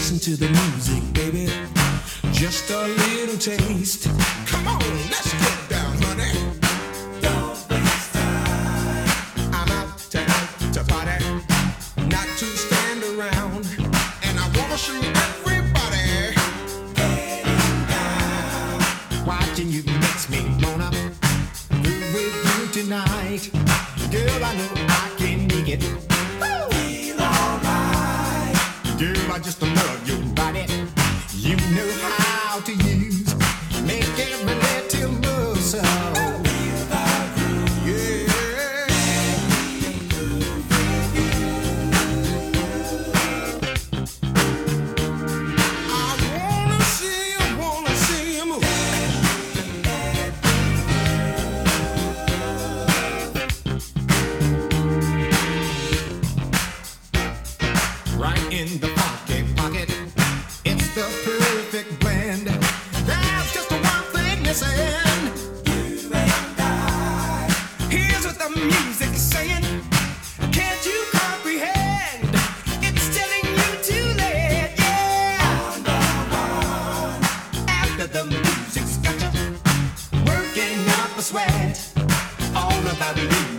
listen to the music, baby. Just a little taste. Come on, let's get down, honey. Don't waste time. I'm out tonight to party, not to stand around. And I wanna see everybody getting down. Watching you makes me wanna be with you tonight. Girl, I know I can make it. Feel alright. Girl, I just love your body. You know how to use, make every little muscle. Feel the groove. Yeah. I wanna see you move. Right in the pocket. It's the perfect blend. There's just one thing missing. You and I. Here's what the music's saying. Can't you comprehend? It's telling you to let, yeah. On the run. After the music's got you working up a sweat. All about you.